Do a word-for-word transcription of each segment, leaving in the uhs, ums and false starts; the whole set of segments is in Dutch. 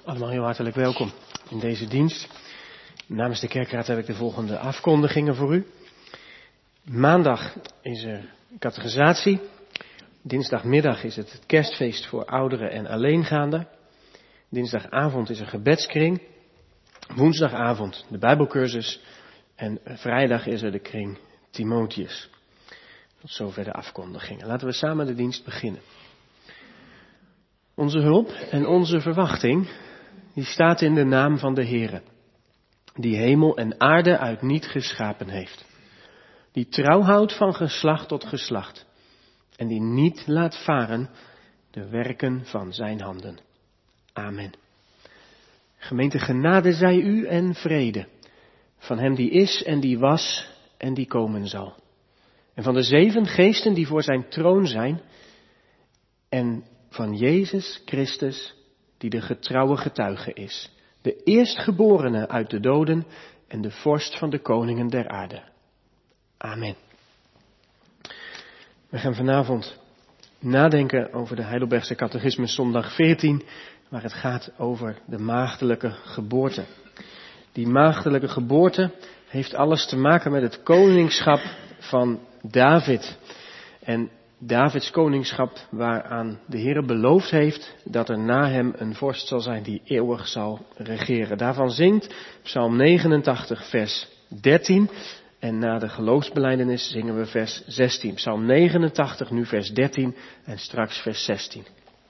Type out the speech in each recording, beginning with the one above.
Allemaal heel hartelijk welkom in deze dienst. Namens de kerkraad heb ik de volgende afkondigingen voor u. Maandag is er catechisatie. Dinsdagmiddag is het het kerstfeest voor ouderen en alleengaanden. Dinsdagavond is er gebedskring. Woensdagavond de Bijbelcursus. En vrijdag is er de kring Timotheus. Tot zover de afkondigingen. Laten we samen de dienst beginnen. Onze hulp en onze verwachting, die staat in de naam van de Heere, die hemel en aarde uit niet geschapen heeft, die trouw houdt van geslacht tot geslacht en die niet laat varen de werken van zijn handen. Amen. Gemeente, genade zij u en vrede van hem die is en die was en die komen zal. En van de zeven geesten die voor zijn troon zijn en van Jezus Christus, die de getrouwe getuige is, de eerstgeborene uit de doden en de vorst van de koningen der aarde. Amen. We gaan vanavond nadenken over de Heidelbergse Catechismus zondag veertien, waar het gaat over de maagdelijke geboorte. Die maagdelijke geboorte heeft alles te maken met het koningschap van David. En Davids koningschap waaraan de Heere beloofd heeft dat er na hem een vorst zal zijn die eeuwig zal regeren. Daarvan zingt Psalm negenentachtig vers dertien en na de geloofsbelijdenis zingen we vers zestien. Psalm negenentachtig, nu vers dertien en straks vers zestien.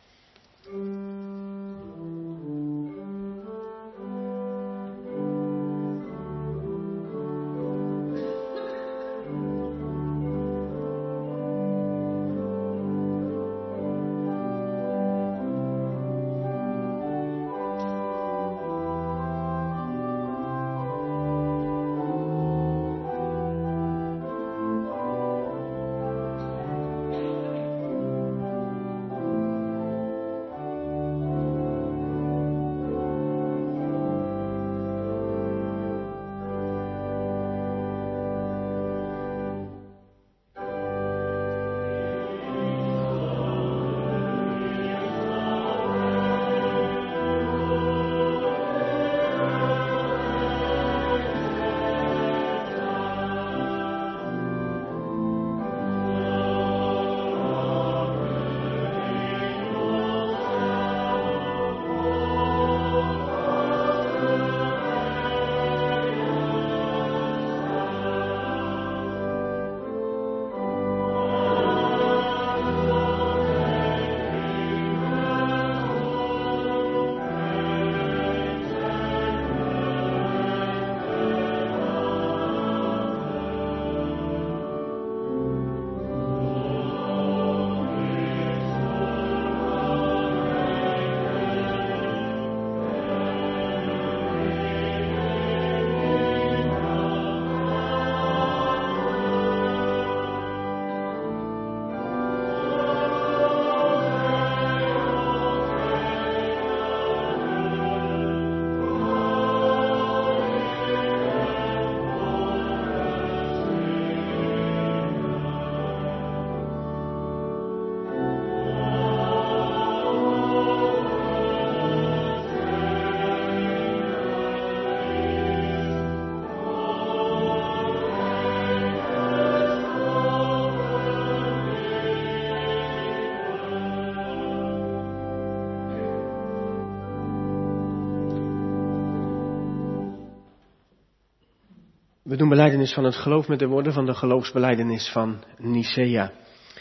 We doen belijdenis van het geloof met de woorden van de geloofsbelijdenis van Nicea.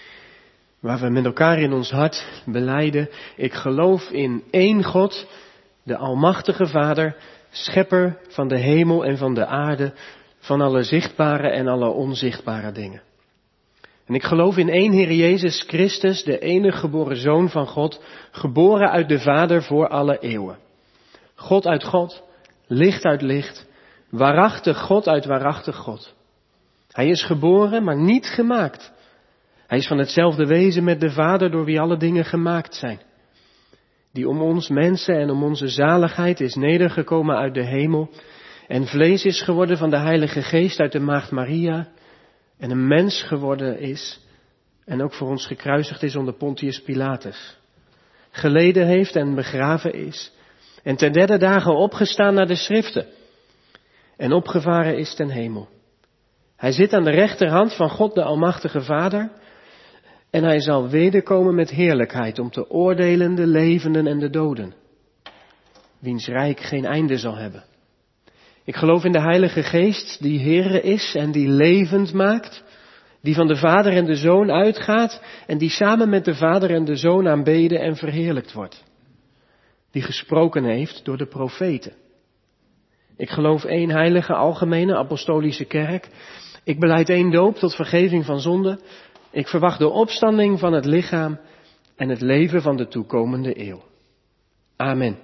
Waar we met elkaar in ons hart belijden: ik geloof in één God, de almachtige Vader, schepper van de hemel en van de aarde, van alle zichtbare en alle onzichtbare dingen. En ik geloof in één Heer Jezus Christus, de enige geboren Zoon van God, geboren uit de Vader voor alle eeuwen. God uit God, licht uit licht, waarachtig God uit waarachtig God. Hij is geboren, maar niet gemaakt. Hij is van hetzelfde wezen met de Vader, door wie alle dingen gemaakt zijn. Die om ons mensen en om onze zaligheid is nedergekomen uit de hemel en vlees is geworden van de Heilige Geest uit de Maagd Maria en een mens geworden is en ook voor ons gekruisigd is onder Pontius Pilatus. Geleden heeft en begraven is En ten derde dagen opgestaan naar de schriften. En opgevaren is ten hemel. Hij zit aan de rechterhand van God de Almachtige Vader. En hij zal wederkomen met heerlijkheid om te oordelen de levenden en de doden. Wiens rijk geen einde zal hebben. Ik geloof in de Heilige Geest die Heere is en die levend maakt. Die van de Vader en de Zoon uitgaat en die samen met de Vader en de Zoon aanbeden en verheerlijkt wordt. Die gesproken heeft door de profeten. Ik geloof één heilige, algemene, apostolische kerk. Ik belijd één doop tot vergeving van zonde. Ik verwacht de opstanding van het lichaam en het leven van de toekomende eeuw. Amen.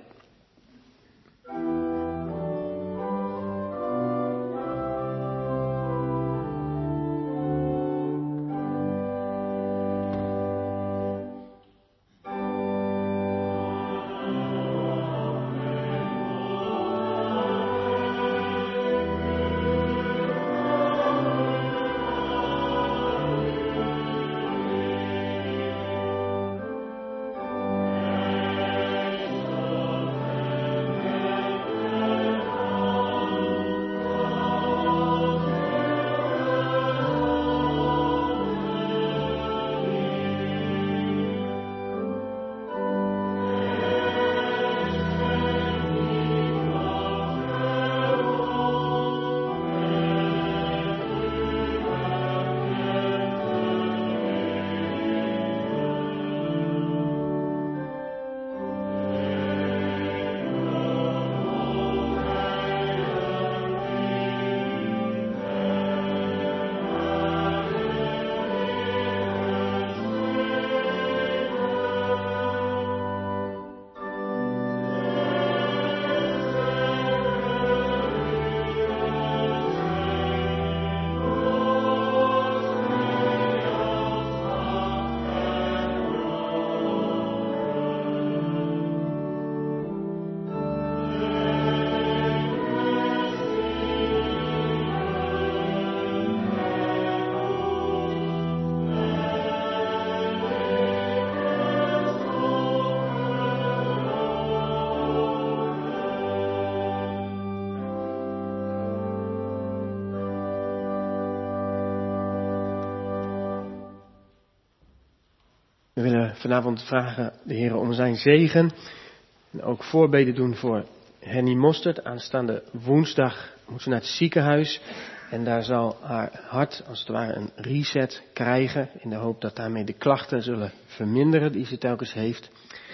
We willen vanavond vragen de Heer om zijn zegen. En ook voorbeden doen voor Henny Mostert. Aanstaande woensdag moet ze naar het ziekenhuis. En daar zal haar hart als het ware een reset krijgen. In de hoop dat daarmee de klachten zullen verminderen die ze telkens heeft.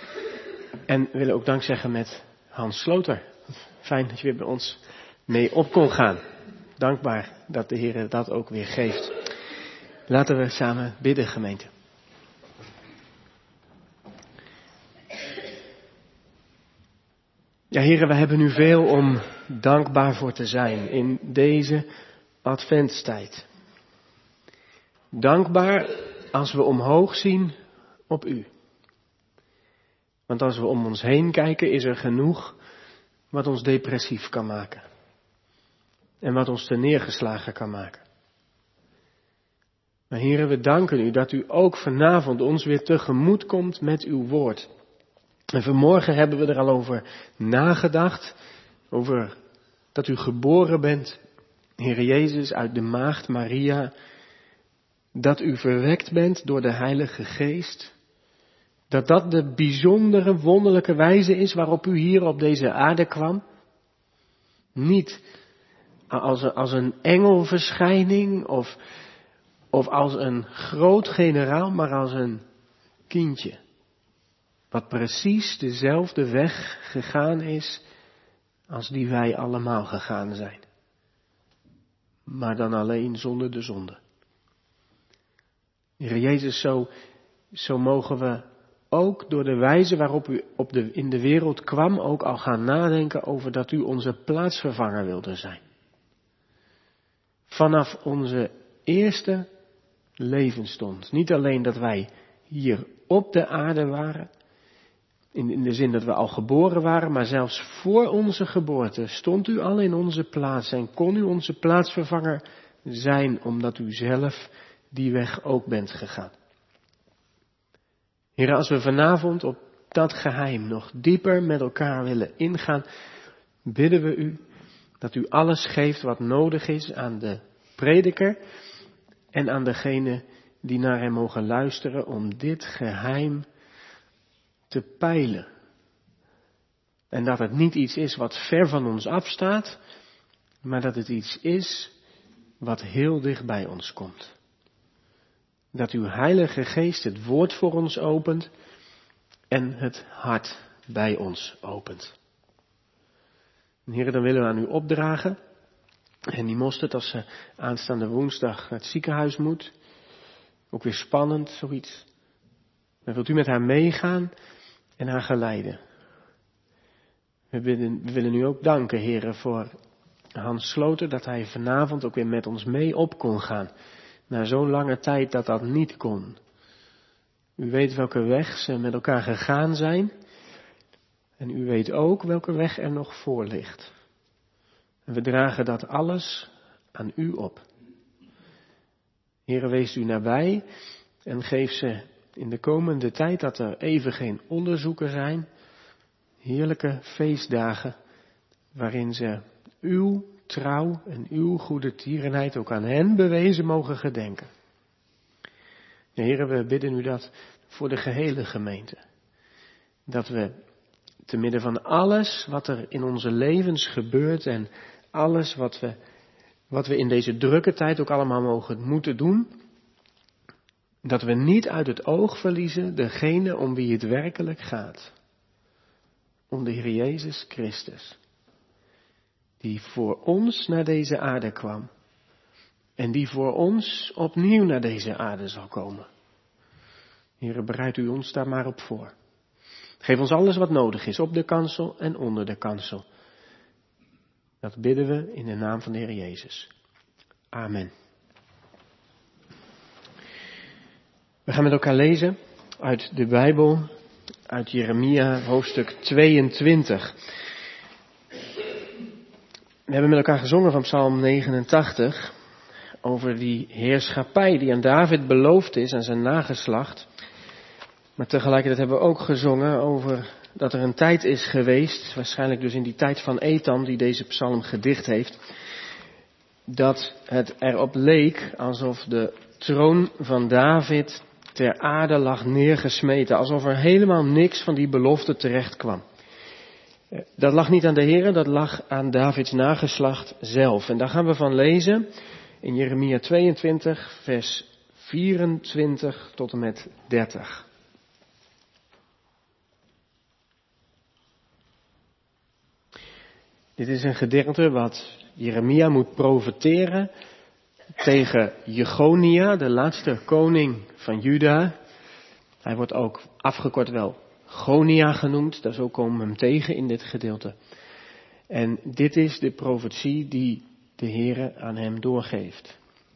En we willen ook dank zeggen met Hans Sloter. Fijn dat je weer bij ons mee op kon gaan. Dankbaar dat de Heer dat ook weer geeft. Laten we samen bidden, gemeente. Ja, heren, we hebben nu veel om dankbaar voor te zijn in deze adventstijd. Dankbaar als we omhoog zien op u. Want als we om ons heen kijken, is er genoeg wat ons depressief kan maken. En wat ons te neergeslagen kan maken. Maar heren, we danken u dat u ook vanavond ons weer tegemoet komt met uw woord. En vanmorgen hebben we er al over nagedacht, over dat u geboren bent, Heere Jezus, uit de maagd Maria, dat u verwekt bent door de Heilige Geest, dat dat de bijzondere, wonderlijke wijze is waarop u hier op deze aarde kwam. Niet als een, als een engelverschijning of, of als een groot generaal, maar als een kindje. Wat precies dezelfde weg gegaan is als die wij allemaal gegaan zijn. Maar dan alleen zonder de zonde. Heer Jezus, zo, zo mogen we ook door de wijze waarop u op de, in de wereld kwam ook al gaan nadenken over dat u onze plaatsvervanger wilde zijn. Vanaf onze eerste levensstond. Niet alleen dat wij hier op de aarde waren. In, in de zin dat we al geboren waren, maar zelfs voor onze geboorte stond u al in onze plaats en kon u onze plaatsvervanger zijn, omdat u zelf die weg ook bent gegaan. Heer, als we vanavond op dat geheim nog dieper met elkaar willen ingaan, bidden we u dat u alles geeft wat nodig is aan de prediker en aan degene die naar hem mogen luisteren om dit geheim te peilen. En dat het niet iets is wat ver van ons afstaat, maar dat het iets is wat heel dicht bij ons komt. Dat uw Heilige Geest het woord voor ons opent en het hart bij ons opent. En Heere, dan willen we aan u opdragen. En die mosterd, als ze aanstaande woensdag naar het ziekenhuis moet, ook weer spannend, zoiets. Dan wilt u met haar meegaan en haar geleiden. We willen, we willen u ook danken, Heere, voor Hans Sloter, dat hij vanavond ook weer met ons mee op kon gaan. Na zo'n lange tijd dat dat niet kon. U weet welke weg ze met elkaar gegaan zijn. En u weet ook welke weg er nog voor ligt. En we dragen dat alles aan u op. Heere, wees u nabij en geef ze in de komende tijd, dat er even geen onderzoeken zijn, heerlijke feestdagen waarin ze uw trouw en uw goede tierenheid ook aan hen bewezen mogen gedenken. Ja, Heere, we bidden u dat voor de gehele gemeente. Dat we te midden van alles wat er in onze levens gebeurt en alles wat we, wat we in deze drukke tijd ook allemaal mogen moeten doen, dat we niet uit het oog verliezen degene om wie het werkelijk gaat. Om de Heer Jezus Christus. Die voor ons naar deze aarde kwam. En die voor ons opnieuw naar deze aarde zal komen. Heere, bereid u ons daar maar op voor. Geef ons alles wat nodig is, op de kansel en onder de kansel. Dat bidden we in de naam van de Heer Jezus. Amen. We gaan met elkaar lezen uit de Bijbel, uit Jeremia hoofdstuk tweeëntwintig. We hebben met elkaar gezongen van Psalm negenentachtig over die heerschappij die aan David beloofd is en zijn nageslacht. Maar tegelijkertijd hebben we ook gezongen over dat er een tijd is geweest, waarschijnlijk dus in die tijd van Ethan die deze psalm gedicht heeft, dat het erop leek alsof de troon van David ter aarde lag neergesmeten, alsof er helemaal niks van die belofte terecht kwam. Dat lag niet aan de Heer, dat lag aan Davids nageslacht zelf. En daar gaan we van lezen in Jeremia tweeëntwintig, vers vierentwintig tot en met dertig. Dit is een gedeelte wat Jeremia moet profeteren tegen Jechonia, de laatste koning van Juda. Hij wordt ook afgekort wel Gonia genoemd, daar zo komen we hem tegen in dit gedeelte. En dit is de profetie die de Heere aan hem doorgeeft.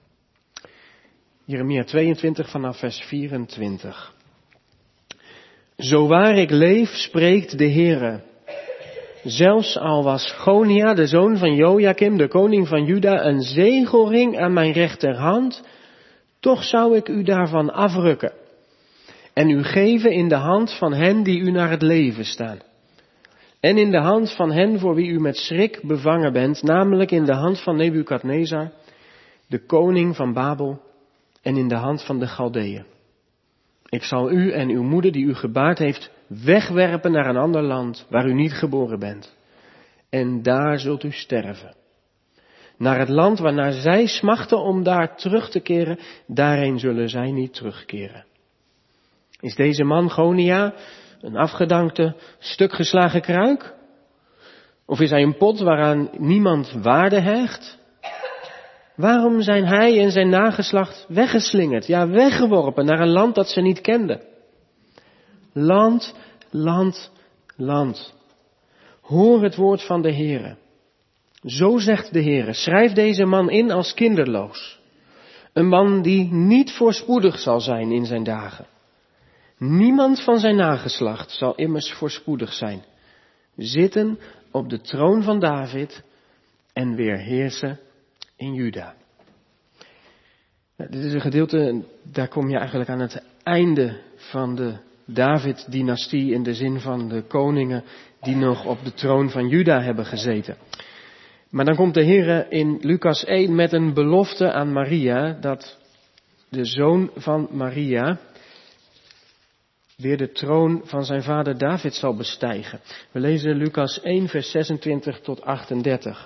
Jeremia tweeëntwintig vanaf vers vierentwintig. Zo waar ik leef, spreekt de Heere. Zelfs al was Gonia, de zoon van Jojakim, de koning van Juda, een zegelring aan mijn rechterhand, toch zou ik u daarvan afrukken en u geven in de hand van hen die u naar het leven staan. En in de hand van hen voor wie u met schrik bevangen bent, namelijk in de hand van Nebukadnezar, de koning van Babel, en in de hand van de Galdeeën. Ik zal u en uw moeder die u gebaard heeft wegwerpen naar een ander land waar u niet geboren bent. En daar zult u sterven. Naar het land waarnaar zij smachten om daar terug te keren, daarheen zullen zij niet terugkeren. Is deze man Gonia een afgedankte, stukgeslagen kruik? Of is hij een pot waaraan niemand waarde hecht? Waarom zijn hij en zijn nageslacht weggeslingerd, ja weggeworpen naar een land dat ze niet kenden? Land, land, land. Hoor het woord van de Heere. Zo zegt de Heere, schrijf deze man in als kinderloos. Een man die niet voorspoedig zal zijn in zijn dagen. Niemand van zijn nageslacht zal immers voorspoedig zijn. Zitten op de troon van David en weer heersen in Juda. Ja, dit is een gedeelte, daar kom je eigenlijk aan het einde van de David-dynastie in de zin van de koningen die nog op de troon van Juda hebben gezeten. Maar dan komt de Heere in Lucas één met een belofte aan Maria dat de zoon van Maria weer de troon van zijn vader David zal bestijgen. We lezen Lucas één vers zesentwintig tot achtendertig.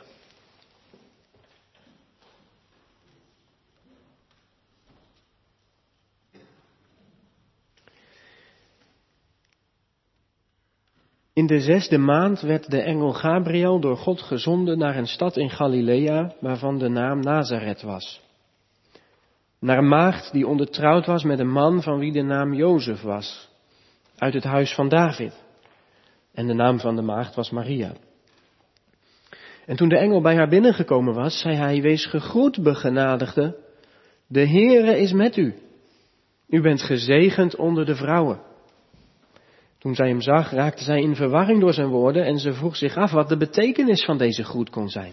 In de zesde maand werd de engel Gabriel door God gezonden naar een stad in Galilea, waarvan de naam Nazareth was. Naar een maagd die ondertrouwd was met een man van wie de naam Jozef was, uit het huis van David. En de naam van de maagd was Maria. En toen de engel bij haar binnengekomen was, zei hij, wees gegroet, begenadigde, de Heere is met u. U bent gezegend onder de vrouwen. Toen zij hem zag, raakte zij in verwarring door zijn woorden en ze vroeg zich af wat de betekenis van deze groet kon zijn.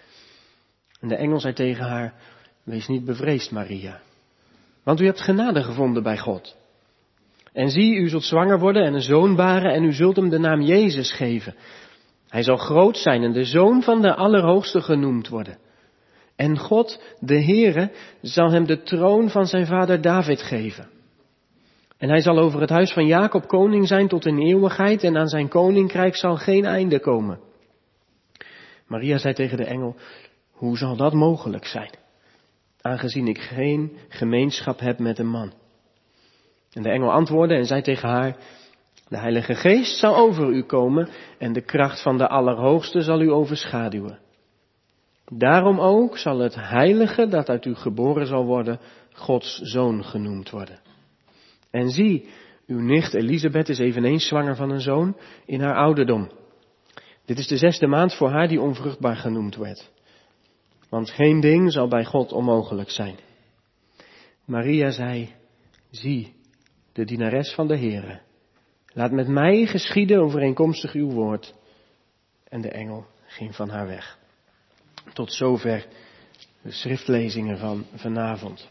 En de engel zei tegen haar, wees niet bevreesd, Maria, want u hebt genade gevonden bij God. En zie, u zult zwanger worden en een zoon baren en u zult hem de naam Jezus geven. Hij zal groot zijn en de zoon van de Allerhoogste genoemd worden. En God, de Heere, zal hem de troon van zijn vader David geven. En hij zal over het huis van Jacob koning zijn tot in eeuwigheid en aan zijn koninkrijk zal geen einde komen. Maria zei tegen de engel, hoe zal dat mogelijk zijn, aangezien ik geen gemeenschap heb met een man? En de engel antwoordde en zei tegen haar, de Heilige Geest zal over u komen en de kracht van de Allerhoogste zal u overschaduwen. Daarom ook zal het heilige dat uit u geboren zal worden, Gods zoon genoemd worden. En zie, uw nicht Elisabeth is eveneens zwanger van een zoon in haar ouderdom. Dit is de zesde maand voor haar die onvruchtbaar genoemd werd. Want geen ding zal bij God onmogelijk zijn. Maria zei, zie, de dienares van de Heere. Laat met mij geschieden overeenkomstig uw woord. En de engel ging van haar weg. Tot zover de schriftlezingen van vanavond.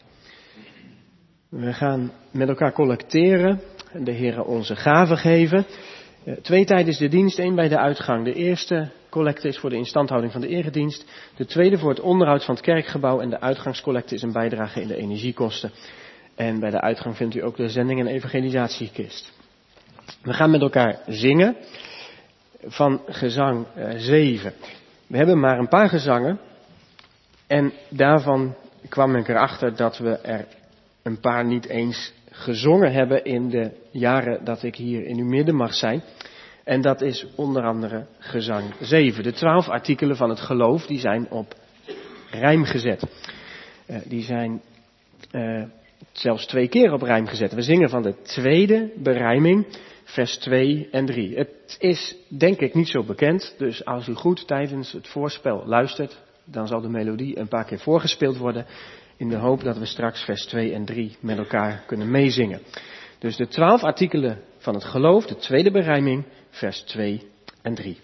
We gaan met elkaar collecteren en de Heere onze gaven geven. Twee tijdens de dienst, één bij de uitgang. De eerste collecte is voor de instandhouding van de eredienst. De tweede voor het onderhoud van het kerkgebouw. En de uitgangscollecte is een bijdrage in de energiekosten. En bij de uitgang vindt u ook de zending- en evangelisatiekist. We gaan met elkaar zingen van gezang zeven. We hebben maar een paar gezangen. En daarvan kwam ik erachter dat we er een paar niet eens gezongen hebben in de jaren dat ik hier in uw midden mag zijn. En dat is onder andere gezang zeven. De twaalf artikelen van het geloof, die zijn op rijm gezet. Uh, die zijn uh, zelfs twee keer op rijm gezet. We zingen van de tweede berijming, vers twee en drie. Het is denk ik niet zo bekend, dus als u goed tijdens het voorspel luistert, dan zal de melodie een paar keer voorgespeeld worden, in de hoop dat we straks vers twee en drie met elkaar kunnen meezingen. Dus de twaalf artikelen van het geloof, de tweede berijming, vers twee en drie.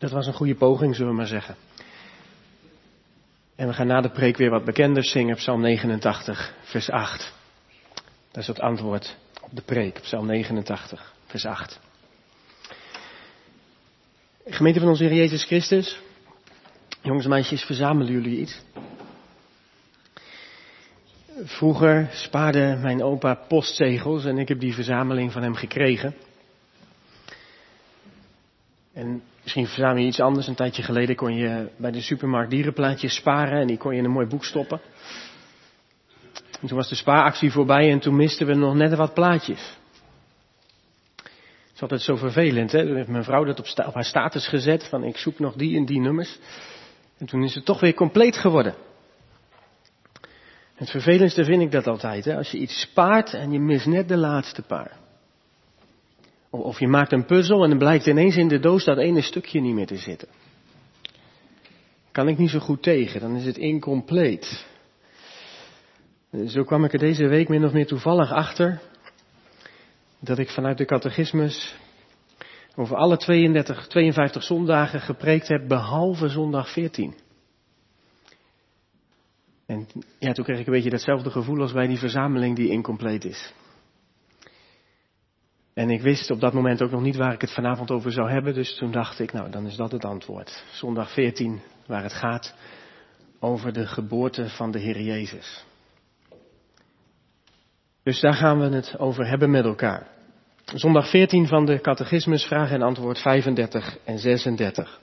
Dat was een goede poging, zullen we maar zeggen. En we gaan na de preek weer wat bekender zingen, Psalm negenentachtig, vers acht. Dat is het antwoord op de preek, Psalm negenentachtig, vers acht. Gemeente van onze Heer Jezus Christus, jongens en meisjes, verzamelen jullie iets? Vroeger spaarde mijn opa postzegels en ik heb die verzameling van hem gekregen. En misschien verzamel je iets anders. Een tijdje geleden kon je bij de supermarkt dierenplaatjes sparen en die kon je in een mooi boek stoppen. En toen was de spaaractie voorbij en toen misten we nog net wat plaatjes. Het is altijd zo vervelend, hè? Toen heeft mijn vrouw dat op, sta- op haar status gezet van ik zoek nog die en die nummers. En toen is het toch weer compleet geworden. Het vervelendste vind ik dat altijd, hè? Als je iets spaart en je mist net de laatste paar. Of je maakt een puzzel en dan blijkt ineens in de doos dat ene stukje niet meer te zitten. Kan ik niet zo goed tegen, dan is het incompleet. Zo kwam ik er deze week min of meer toevallig achter dat ik vanuit de catechismus over alle tweeëndertig, tweeënvijftig zondagen gepreekt heb, behalve zondag veertien. En ja, toen kreeg ik een beetje datzelfde gevoel als bij die verzameling die incompleet is. En ik wist op dat moment ook nog niet waar ik het vanavond over zou hebben, dus toen dacht ik, nou dan is dat het antwoord. Zondag veertien, waar het gaat over de geboorte van de Heer Jezus. Dus daar gaan we het over hebben met elkaar. Zondag veertien van de catechismus, vraag en antwoord vijfendertig en zesendertig.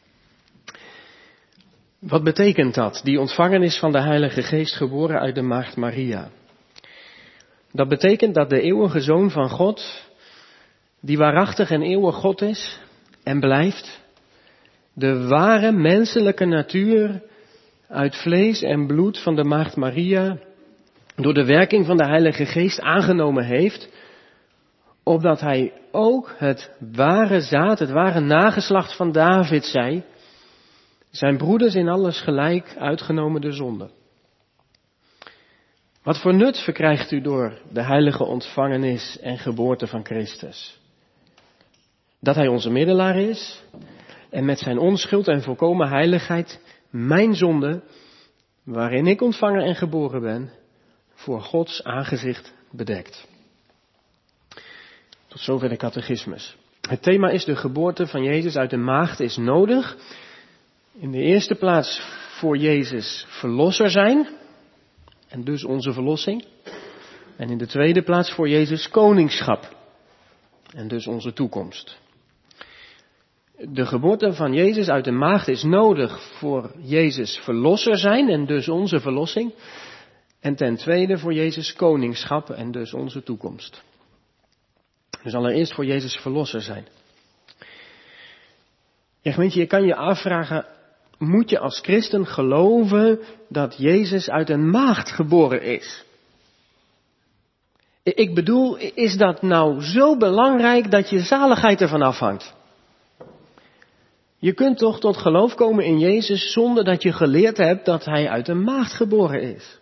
Wat betekent dat, die ontvangenis van de Heilige Geest geboren uit de maagd Maria? Dat betekent dat de eeuwige Zoon van God, die waarachtig en eeuwig God is en blijft, de ware menselijke natuur uit vlees en bloed van de maagd Maria door de werking van de Heilige Geest aangenomen heeft, opdat hij ook het ware zaad, het ware nageslacht van David zij, zijn broeders in alles gelijk, uitgenomen de zonde. Wat voor nut verkrijgt u door de heilige ontvangenis en geboorte van Christus? Dat hij onze middelaar is en met zijn onschuld en volkomen heiligheid mijn zonde, waarin ik ontvangen en geboren ben, voor Gods aangezicht bedekt. Tot zover de catechismus. Het thema is de geboorte van Jezus uit de maagd is nodig. In de eerste plaats voor Jezus verlosser zijn en dus onze verlossing. En in de tweede plaats voor Jezus koningschap en dus onze toekomst. De geboorte van Jezus uit de maagd is nodig voor Jezus verlosser zijn en dus onze verlossing. En ten tweede voor Jezus koningschap en dus onze toekomst. Dus allereerst voor Jezus verlosser zijn. Ja, gemeente, je kan je afvragen, moet je als christen geloven dat Jezus uit een maagd geboren is? Ik bedoel, is dat nou zo belangrijk dat je zaligheid ervan afhangt? Je kunt toch tot geloof komen in Jezus zonder dat je geleerd hebt dat hij uit een maagd geboren is?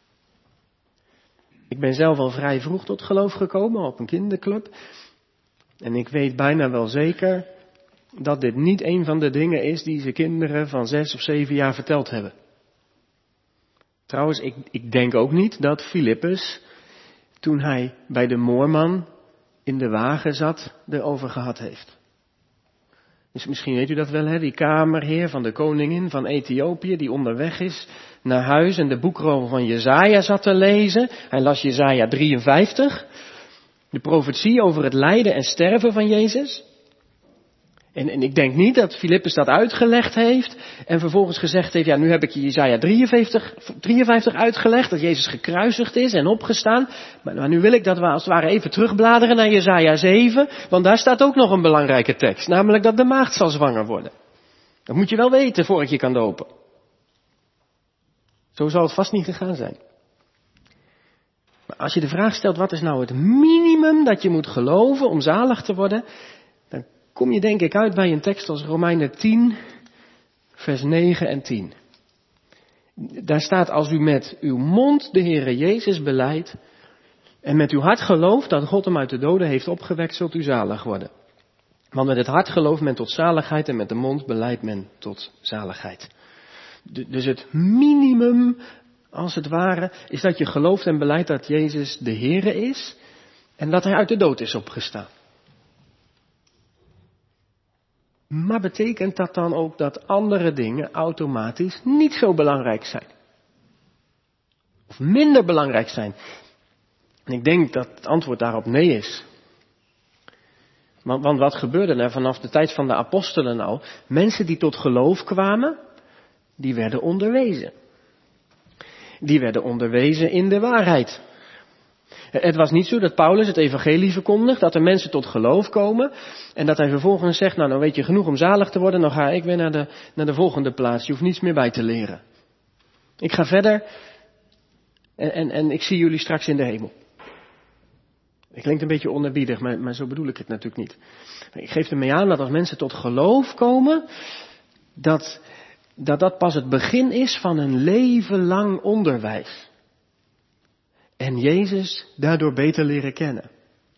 Ik ben zelf al vrij vroeg tot geloof gekomen op een kinderclub. En ik weet bijna wel zeker dat dit niet een van de dingen is die ze kinderen van zes of zeven jaar verteld hebben. Trouwens, ik, ik denk ook niet dat Filippus, toen hij bij de moorman in de wagen zat, erover gehad heeft. Dus misschien weet u dat wel, hè? Die kamerheer van de koningin van Ethiopië, die onderweg is naar huis en de boekrol van Jesaja zat te lezen. Hij las Jesaja drieënvijftig, de profetie over het lijden en sterven van Jezus. En, en ik denk niet dat Filippus dat uitgelegd heeft en vervolgens gezegd heeft, ja, nu heb ik je Jesaja drieënvijftig, drieënvijftig uitgelegd, dat Jezus gekruisigd is en opgestaan. Maar, maar nu wil ik dat we als het ware even terugbladeren naar Jesaja zeven, want daar staat ook nog een belangrijke tekst, namelijk dat de maagd zal zwanger worden. Dat moet je wel weten voor ik je kan dopen. Zo zal het vast niet gegaan zijn. Maar als je de vraag stelt, wat is nou het minimum dat je moet geloven om zalig te worden, dan kom je denk ik uit bij een tekst als Romeinen tien, vers negen en tien. Daar staat, als u met uw mond de Heere Jezus belijdt en met uw hart gelooft dat God hem uit de doden heeft opgewekt, zult u zalig worden. Want met het hart gelooft men tot zaligheid en met de mond beleidt men tot zaligheid. Dus het minimum, als het ware, is dat je gelooft en beleidt dat Jezus de Heere is en dat Hij uit de dood is opgestaan. Maar betekent dat dan ook dat andere dingen automatisch niet zo belangrijk zijn? Of minder belangrijk zijn? En ik denk dat het antwoord daarop nee is. Want, want wat gebeurde er vanaf de tijd van de apostelen al? Mensen die tot geloof kwamen, die werden onderwezen. Die werden onderwezen in de waarheid. Het was niet zo dat Paulus het evangelie verkondigt, dat er mensen tot geloof komen en dat hij vervolgens zegt, nou dan weet je genoeg om zalig te worden, dan ga ik weer naar de, naar de volgende plaats. Je hoeft niets meer bij te leren. Ik ga verder en, en, en ik zie jullie straks in de hemel. Het klinkt een beetje onerbiedig, maar, maar zo bedoel ik het natuurlijk niet. Ik geef ermee aan dat als mensen tot geloof komen, dat dat, dat pas het begin is van een leven lang onderwijs. En Jezus daardoor beter leren kennen.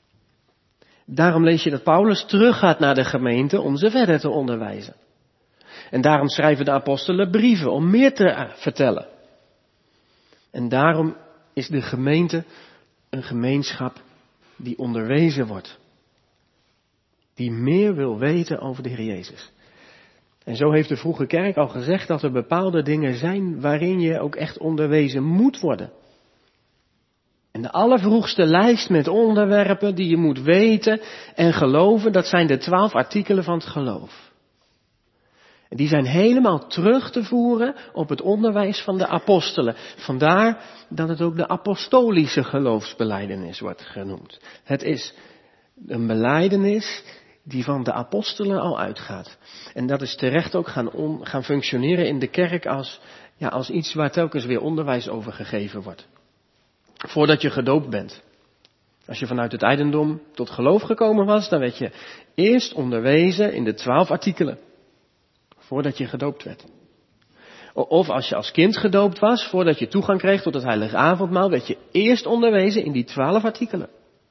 Daarom lees je dat Paulus teruggaat naar de gemeente om ze verder te onderwijzen. En daarom schrijven de apostelen brieven om meer te vertellen. En daarom is de gemeente een gemeenschap die onderwezen wordt. Die meer wil weten over de Heer Jezus. En zo heeft de vroege kerk al gezegd dat er bepaalde dingen zijn waarin je ook echt onderwezen moet worden. En de allervroegste lijst met onderwerpen die je moet weten en geloven, dat zijn de twaalf artikelen van het geloof. En die zijn helemaal terug te voeren op het onderwijs van de apostelen. Vandaar dat het ook de apostolische geloofsbelijdenis wordt genoemd. Het is een belijdenis die van de apostelen al uitgaat. En dat is terecht ook gaan, on, gaan functioneren in de kerk als, ja, als iets waar telkens weer onderwijs over gegeven wordt. Voordat je gedoopt bent. Als je vanuit het heidendom tot geloof gekomen was, dan werd je eerst onderwezen in de twaalf artikelen. Voordat je gedoopt werd. Of als je als kind gedoopt was, voordat je toegang kreeg tot het heilige avondmaal, werd je eerst onderwezen in die twaalf artikelen.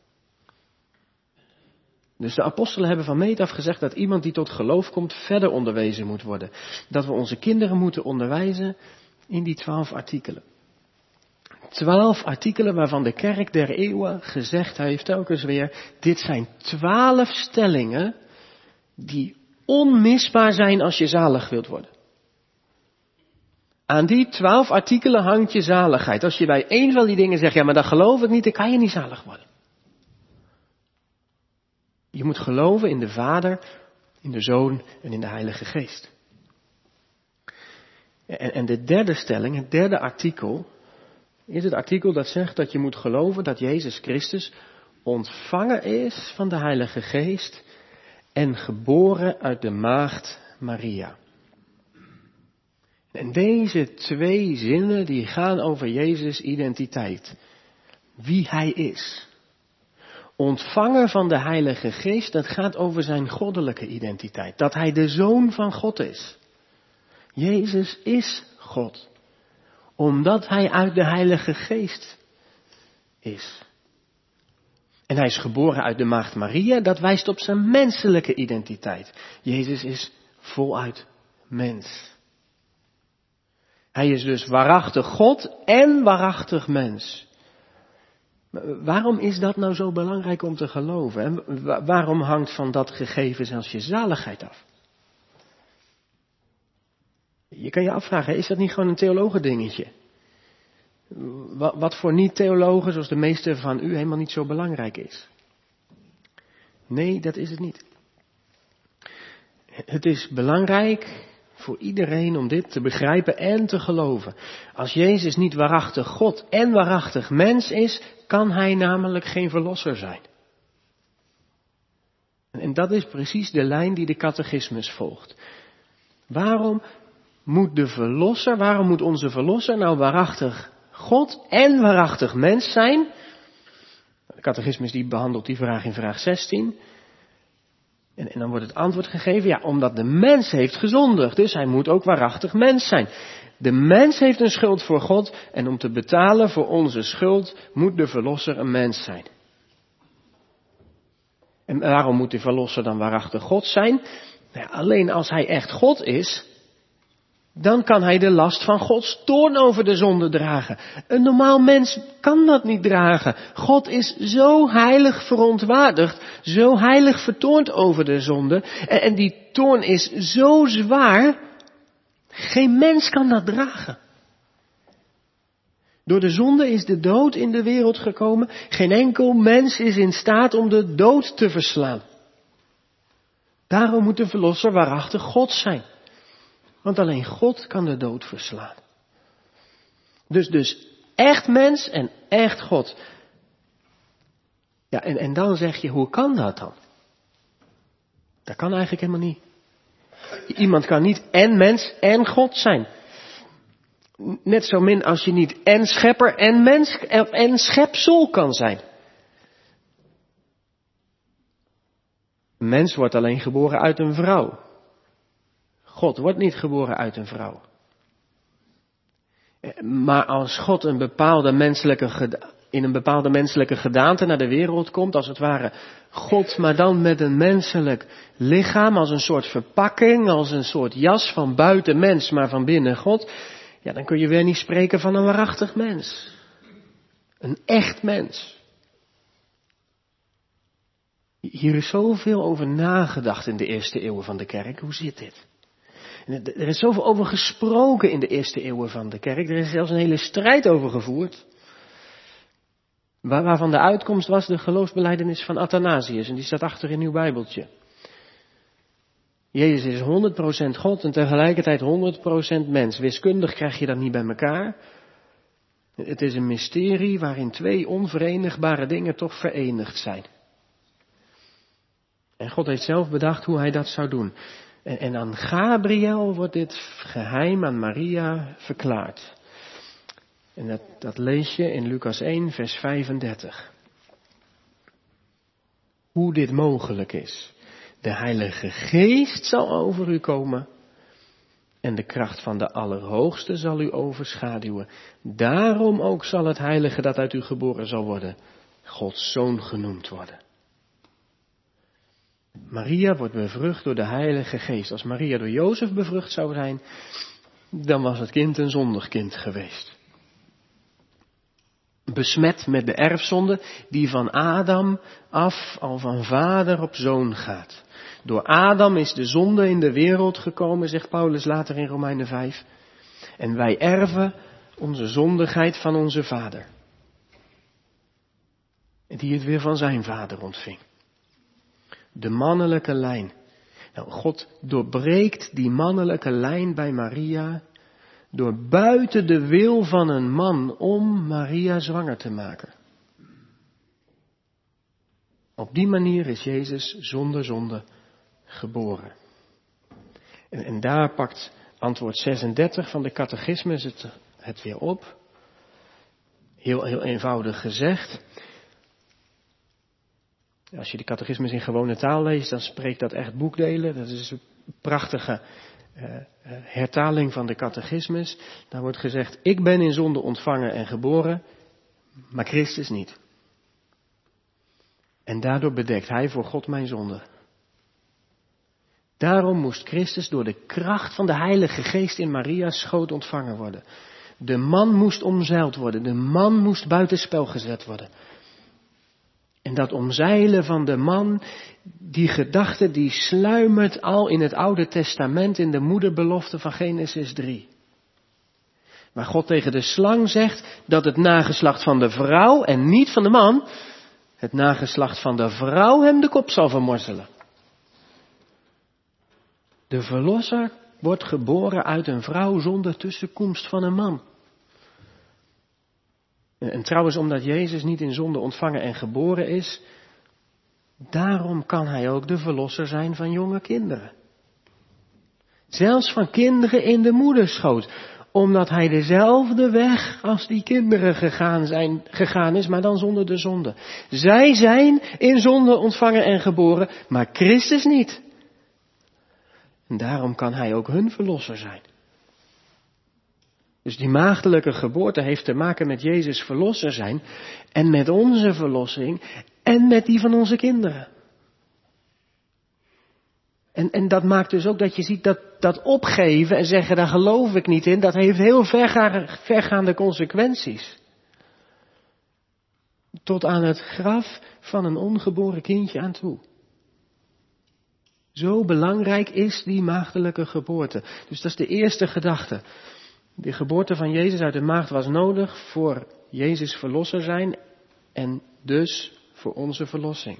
Dus de apostelen hebben van meet af gezegd dat iemand die tot geloof komt verder onderwezen moet worden. Dat we onze kinderen moeten onderwijzen in die twaalf artikelen. Twaalf artikelen waarvan de kerk der eeuwen gezegd heeft telkens weer, dit zijn twaalf stellingen die onmisbaar zijn als je zalig wilt worden. Aan die twaalf artikelen hangt je zaligheid. Als je bij één van die dingen zegt, ja maar dat geloof ik niet, dan kan je niet zalig worden. Je moet geloven in de Vader, in de Zoon en in de Heilige Geest. En, en de derde stelling, het derde artikel, is het artikel dat zegt dat je moet geloven dat Jezus Christus ontvangen is van de Heilige Geest en geboren uit de maagd Maria. En deze twee zinnen die gaan over Jezus' identiteit. Wie Hij is. Ontvangen van de Heilige Geest, dat gaat over zijn goddelijke identiteit. Dat Hij de Zoon van God is. Jezus is God. Omdat Hij uit de Heilige Geest is. En Hij is geboren uit de maagd Maria, dat wijst op zijn menselijke identiteit. Jezus is voluit mens. Hij is dus waarachtig God en waarachtig mens. Waarom is dat nou zo belangrijk om te geloven? En waarom hangt van dat gegeven zelfs je zaligheid af? Je kan je afvragen, is dat niet gewoon een theologendingetje? Wat voor niet-theologen, zoals de meeste van u, helemaal niet zo belangrijk is. Nee, dat is het niet. Het is belangrijk voor iedereen om dit te begrijpen en te geloven. Als Jezus niet waarachtig God en waarachtig mens is, kan Hij namelijk geen verlosser zijn. En dat is precies de lijn die de catechismus volgt. Waarom moet de verlosser, waarom moet onze verlosser nou waarachtig God en waarachtig mens zijn? De catechismus die behandelt die vraag in vraag zestien. En, en dan wordt het antwoord gegeven, ja, omdat de mens heeft gezondigd, dus hij moet ook waarachtig mens zijn. De mens heeft een schuld voor God en om te betalen voor onze schuld moet de verlosser een mens zijn. En waarom moet die verlosser dan waarachtig God zijn? Nou ja, alleen als hij echt God is, dan kan hij de last van Gods toorn over de zonde dragen. Een normaal mens kan dat niet dragen. God is zo heilig verontwaardigd, zo heilig vertoornd over de zonde. En, en die toorn is zo zwaar, geen mens kan dat dragen. Door de zonde is de dood in de wereld gekomen. Geen enkel mens is in staat om de dood te verslaan. Daarom moet de verlosser waarachtig God zijn. Want alleen God kan de dood verslaan. Dus, dus echt mens en echt God. Ja, en, en dan zeg je, hoe kan dat dan? Dat kan eigenlijk helemaal niet. Iemand kan niet en mens en God zijn. Net zo min als je niet en schepper en mens en schepsel kan zijn. Een mens wordt alleen geboren uit een vrouw. God wordt niet geboren uit een vrouw. Maar als God een bepaalde menselijke, in een bepaalde menselijke gedaante naar de wereld komt, als het ware God, maar dan met een menselijk lichaam, als een soort verpakking, als een soort jas van buiten mens, maar van binnen God, ja, dan kun je weer niet spreken van een waarachtig mens. Een echt mens. Hier is zoveel over nagedacht in de eerste eeuwen van de kerk. Hoe zit dit? Er is zoveel over gesproken in de eerste eeuwen van de kerk. Er is zelfs een hele strijd over gevoerd. Waar, waarvan de uitkomst was de geloofsbelijdenis van Athanasius. En die staat achter in uw Bijbeltje. Jezus is honderd procent God en tegelijkertijd honderd procent mens. Wiskundig krijg je dat niet bij elkaar. Het is een mysterie waarin twee onverenigbare dingen toch verenigd zijn. En God heeft zelf bedacht hoe hij dat zou doen. En, en aan Gabriel wordt dit geheim aan Maria verklaard. En dat, dat lees je in Lucas één, vers vijfendertig. Hoe dit mogelijk is. De Heilige Geest zal over u komen. En de kracht van de Allerhoogste zal u overschaduwen. Daarom ook zal het Heilige dat uit u geboren zal worden, Gods Zoon genoemd worden. Maria wordt bevrucht door de Heilige Geest. Als Maria door Jozef bevrucht zou zijn, dan was het kind een zondig kind geweest. Besmet met de erfzonde die van Adam af al van vader op zoon gaat. Door Adam is de zonde in de wereld gekomen, zegt Paulus later in Romeinen vijf. En wij erven onze zondigheid van onze vader. Die het weer van zijn vader ontving. De mannelijke lijn. Nou, God doorbreekt die mannelijke lijn bij Maria door buiten de wil van een man om Maria zwanger te maken. Op die manier is Jezus zonder zonde geboren. En, en daar pakt antwoord zesendertig van de catechismus het, het weer op. Heel, heel eenvoudig gezegd. Als je de catechismus in gewone taal leest, dan spreekt dat echt boekdelen. Dat is een prachtige uh, hertaling van de catechismus. Daar wordt gezegd, ik ben in zonde ontvangen en geboren, maar Christus niet. En daardoor bedekt hij voor God mijn zonde. Daarom moest Christus door de kracht van de Heilige Geest in Maria's schoot ontvangen worden. De man moest omzeild worden, de man moest buitenspel gezet worden. En dat omzeilen van de man, die gedachte die sluimert al in het Oude Testament in de moederbelofte van Genesis drie. Waar God tegen de slang zegt dat het nageslacht van de vrouw en niet van de man, het nageslacht van de vrouw hem de kop zal vermorzelen. De verlosser wordt geboren uit een vrouw zonder tussenkomst van een man. En trouwens, omdat Jezus niet in zonde ontvangen en geboren is, daarom kan hij ook de verlosser zijn van jonge kinderen. Zelfs van kinderen in de moederschoot, omdat hij dezelfde weg als die kinderen gegaan, zijn, gegaan is, maar dan zonder de zonde. Zij zijn in zonde ontvangen en geboren, maar Christus niet. En daarom kan hij ook hun verlosser zijn. Dus die maagdelijke geboorte heeft te maken met Jezus verlosser zijn en met onze verlossing en met die van onze kinderen. En, en dat maakt dus ook dat je ziet dat, dat opgeven en zeggen, daar geloof ik niet in, dat heeft heel vergaande, vergaande consequenties. Tot aan het graf van een ongeboren kindje aan toe. Zo belangrijk is die maagdelijke geboorte. Dus dat is de eerste gedachte. De geboorte van Jezus uit de maagd was nodig voor Jezus verlosser zijn en dus voor onze verlossing.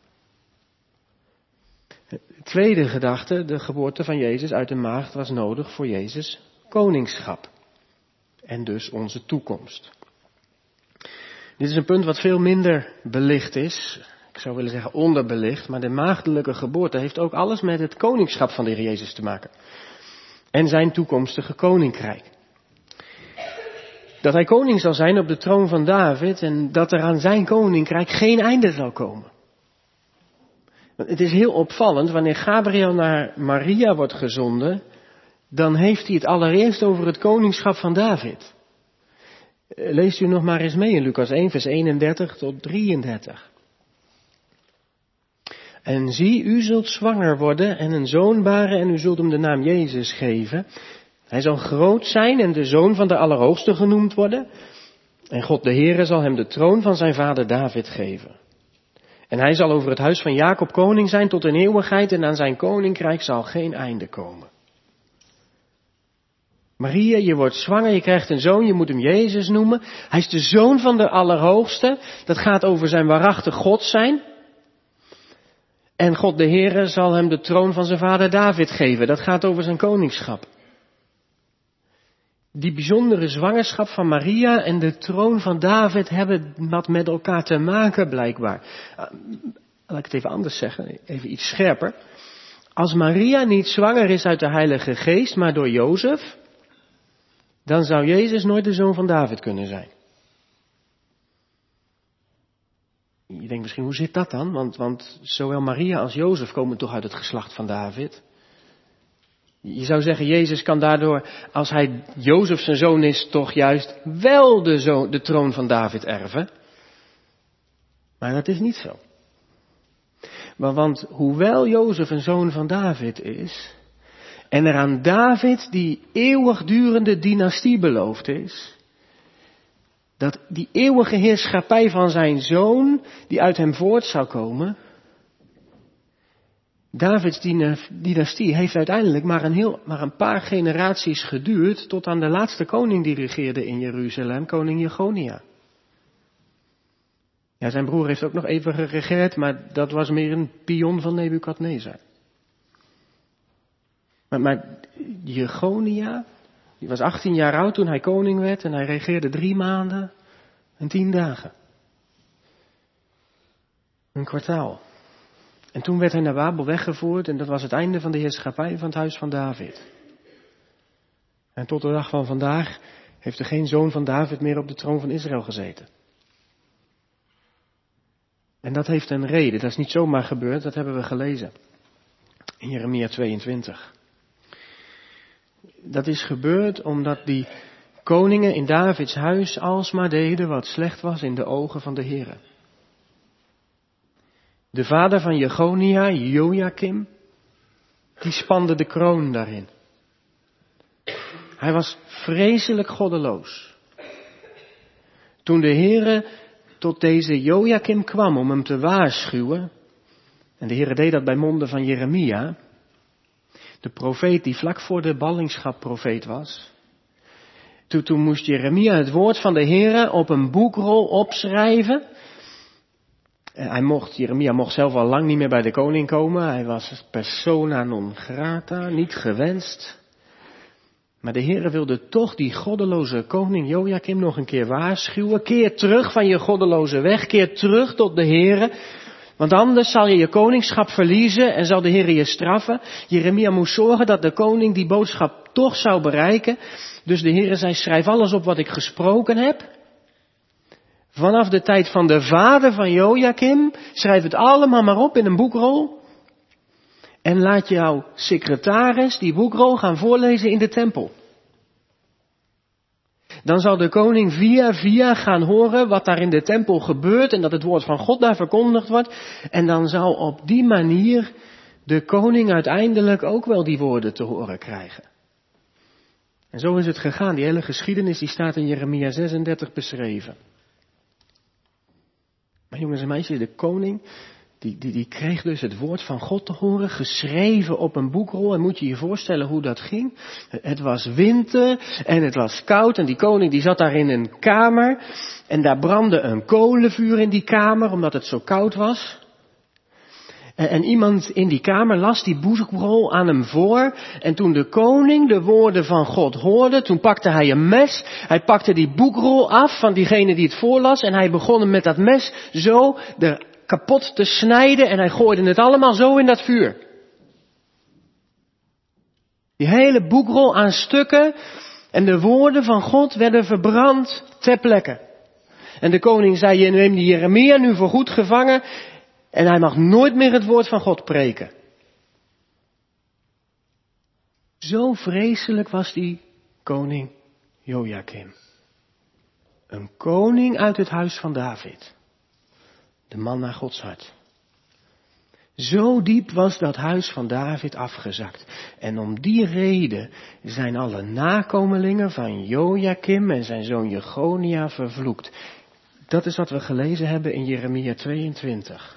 De tweede gedachte, de geboorte van Jezus uit de maagd was nodig voor Jezus koningschap. En dus onze toekomst. Dit is een punt wat veel minder belicht is. Ik zou willen zeggen onderbelicht. Maar de maagdelijke geboorte heeft ook alles met het koningschap van de Heer Jezus te maken. En zijn toekomstige koninkrijk. Dat hij koning zal zijn op de troon van David. En dat er aan zijn koninkrijk geen einde zal komen. Het is heel opvallend, wanneer Gabriel naar Maria wordt gezonden, dan heeft hij het allereerst over het koningschap van David. Leest u nog maar eens mee in Lucas één, vers eenendertig tot drieëndertig. En zie, u zult zwanger worden en een zoon baren en u zult hem de naam Jezus geven. Hij zal groot zijn en de zoon van de Allerhoogste genoemd worden. En God de Heere zal hem de troon van zijn vader David geven. En hij zal over het huis van Jacob koning zijn tot in eeuwigheid en aan zijn koninkrijk zal geen einde komen. Maria, je wordt zwanger, je krijgt een zoon, je moet hem Jezus noemen. Hij is de zoon van de Allerhoogste. Dat gaat over zijn waarachtig God zijn. En God de Heere zal hem de troon van zijn vader David geven. Dat gaat over zijn koningschap. Die bijzondere zwangerschap van Maria en de troon van David hebben wat met elkaar te maken blijkbaar. Laat ik het even anders zeggen, even iets scherper. Als Maria niet zwanger is uit de Heilige Geest, maar door Jozef, dan zou Jezus nooit de zoon van David kunnen zijn. Je denkt misschien, hoe zit dat dan? Want, want zowel Maria als Jozef komen toch uit het geslacht van David. Je zou zeggen, Jezus kan daardoor, als hij Jozef zijn zoon is, toch juist wel de, zoon, de troon van David erven. Maar dat is niet zo. Maar want hoewel Jozef een zoon van David is, en er aan David die eeuwigdurende dynastie beloofd is, dat die eeuwige heerschappij van zijn zoon, die uit hem voort zou komen, Davids dynastie heeft uiteindelijk maar een, heel, maar een paar generaties geduurd tot aan de laatste koning die regeerde in Jeruzalem, koning Jechonia. Ja, zijn broer heeft ook nog even geregeerd, maar dat was meer een pion van Nebukadnezar. Maar, maar Jechonia, die was achttien jaar oud toen hij koning werd en hij regeerde drie maanden en tien dagen. Een kwartaal. En toen werd hij naar Babel weggevoerd en dat was het einde van de heerschappij van het huis van David. En tot de dag van vandaag heeft er geen zoon van David meer op de troon van Israël gezeten. En dat heeft een reden, dat is niet zomaar gebeurd, dat hebben we gelezen. In Jeremia tweeëntwintig. Dat is gebeurd omdat die koningen in Davids huis alsmaar deden wat slecht was in de ogen van de Heere. De vader van Jechonia, Jojakim, die spande de kroon daarin. Hij was vreselijk goddeloos. Toen de Heere tot deze Jojakim kwam om hem te waarschuwen, en de Heere deed dat bij monden van Jeremia, de profeet die vlak voor de ballingschap profeet was. Toen, toen moest Jeremia het woord van de Heere op een boekrol opschrijven. Hij mocht, Jeremia mocht zelf al lang niet meer bij de koning komen. Hij was persona non grata, niet gewenst. Maar de Heere wilde toch die goddeloze koning Jojakim nog een keer waarschuwen. Keer terug van je goddeloze weg, keer terug tot de Heere. Want anders zal je je koningschap verliezen en zal de Heere je straffen. Jeremia moest zorgen dat de koning die boodschap toch zou bereiken. Dus de Heere zei, schrijf alles op wat ik gesproken heb. Vanaf de tijd van de vader van Jojakim, schrijf het allemaal maar op in een boekrol. En laat jouw secretaris die boekrol gaan voorlezen in de tempel. Dan zal de koning via via gaan horen wat daar in de tempel gebeurt en dat het woord van God daar verkondigd wordt. En dan zal op die manier de koning uiteindelijk ook wel die woorden te horen krijgen. En zo is het gegaan. Die hele geschiedenis die staat in Jeremia zesendertig beschreven. Maar jongens en meisjes, de koning, die, die, die kreeg dus het woord van God te horen, geschreven op een boekrol. En moet je je voorstellen hoe dat ging? Het was winter en het was koud en die koning die zat daar in een kamer. En daar brandde een kolenvuur in die kamer, omdat het zo koud was. En, en iemand in die kamer las die boekrol aan hem voor. En toen de koning de woorden van God hoorde, toen pakte hij een mes. Hij pakte die boekrol af van diegene die het voorlas. En hij begon hem met dat mes zo er kapot te snijden. En hij gooide het allemaal zo in dat vuur. Die hele boekrol aan stukken. En de woorden van God werden verbrand ter plekke. En de koning zei, je neemt die Jeremia nu voor goed gevangen. En hij mag nooit meer het woord van God preken. Zo vreselijk was die koning Jojakim. Een koning uit het huis van David. De man naar Gods hart. Zo diep was dat huis van David afgezakt. En om die reden zijn alle nakomelingen van Jojakim en zijn zoon Jechonia vervloekt. Dat is wat we gelezen hebben in Jeremia tweeëntwintig.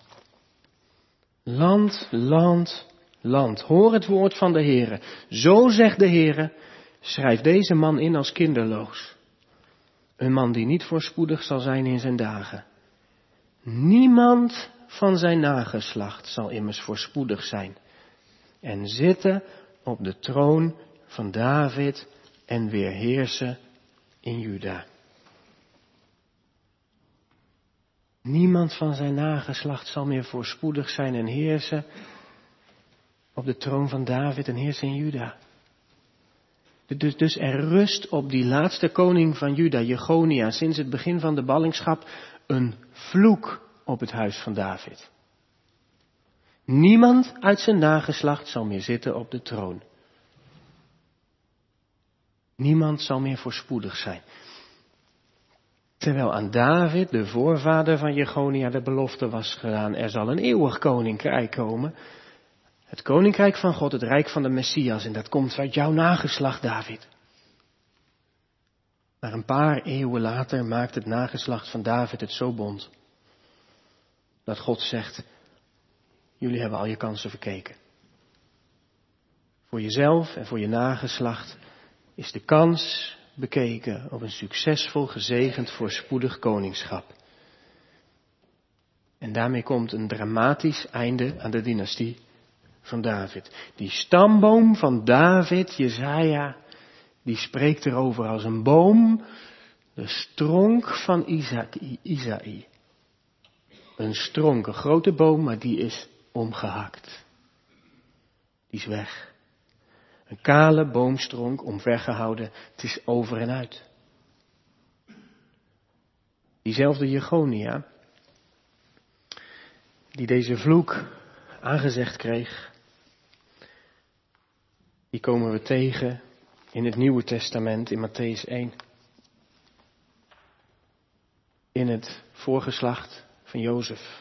Land, land, land, hoor het woord van de Heere. Zo zegt de Heere, schrijf deze man in als kinderloos. Een man die niet voorspoedig zal zijn in zijn dagen. Niemand van zijn nageslacht zal immers voorspoedig zijn. En zitten op de troon van David en weer heersen in Juda. Niemand van zijn nageslacht zal meer voorspoedig zijn en heersen op de troon van David en heersen in Juda. Dus, dus er rust op die laatste koning van Juda, Jechonia, sinds het begin van de ballingschap een vloek op het huis van David. Niemand uit zijn nageslacht zal meer zitten op de troon. Niemand zal meer voorspoedig zijn. Terwijl aan David, de voorvader van Jechonia, de belofte was gedaan, er zal een eeuwig koninkrijk komen. Het koninkrijk van God, het rijk van de Messias, en dat komt uit jouw nageslacht, David. Maar een paar eeuwen later maakt het nageslacht van David het zo bond, dat God zegt, jullie hebben al je kansen verkeken. Voor jezelf en voor je nageslacht is de kans bekeken op een succesvol, gezegend, voorspoedig koningschap. En daarmee komt een dramatisch einde aan de dynastie van David. Die stamboom van David, Jesaja, die spreekt erover als een boom, de stronk van Isaï. Een stronk, een grote boom, maar die is omgehakt. Die is weg. Een kale boomstronk, omvergehouden, het is over en uit. Diezelfde Jechonia, die deze vloek aangezegd kreeg, die komen we tegen in het Nieuwe Testament, in Mattheüs één. In het voorgeslacht van Jozef.